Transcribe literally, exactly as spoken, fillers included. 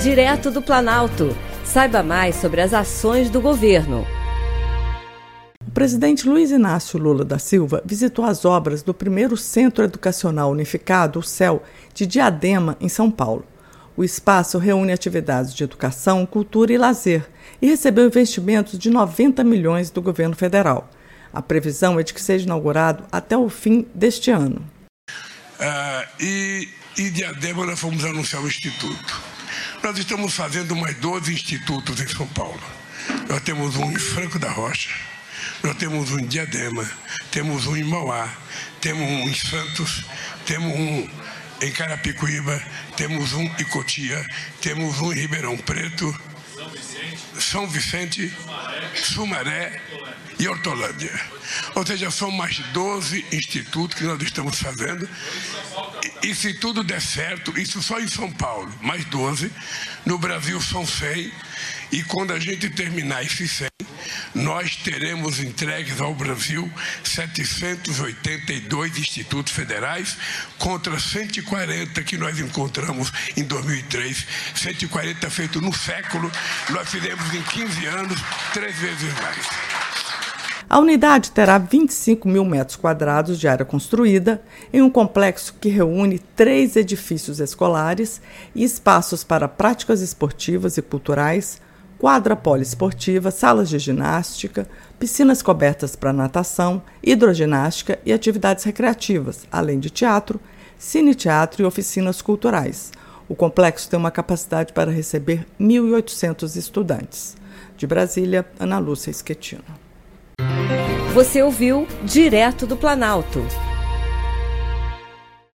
Direto do Planalto. Saiba mais sobre as ações do governo. O presidente Luiz Inácio Lula da Silva visitou as obras do primeiro Centro Educacional Unificado, o C E U, de Diadema, em São Paulo. O espaço reúne atividades de educação, cultura e lazer e recebeu investimentos de noventa milhões do governo federal. A previsão é de que seja inaugurado até o fim deste ano. Uh, e, e Diadema nós fomos anunciar o Instituto. Nós estamos fazendo mais doze institutos em São Paulo. Nós temos um em Franco da Rocha, nós temos um em Diadema, temos um em Mauá, temos um em Santos, temos um em Carapicuíba, temos um em Cotia, temos um em Ribeirão Preto, São Vicente, Sumaré e Hortolândia. Ou seja, são mais doze institutos que nós estamos fazendo. E, e se tudo der certo, isso só em São Paulo, mais doze. No Brasil são cem. E quando a gente terminar esses cem, nós teremos entregues ao Brasil setecentos e oitenta e dois institutos federais contra cento e quarenta que nós encontramos em dois mil e três. cento e quarenta feito no século, nós fizemos em quinze anos, três vezes mais. A unidade terá vinte e cinco mil metros quadrados de área construída em um complexo que reúne três edifícios escolares e espaços para práticas esportivas e culturais, quadra poliesportiva, salas de ginástica, piscinas cobertas para natação, hidroginástica e atividades recreativas, além de teatro, cine-teatro e oficinas culturais. O complexo tem uma capacidade para receber mil e oitocentos estudantes. De Brasília, Ana Lúcia Schettino. Você ouviu Direto do Planalto.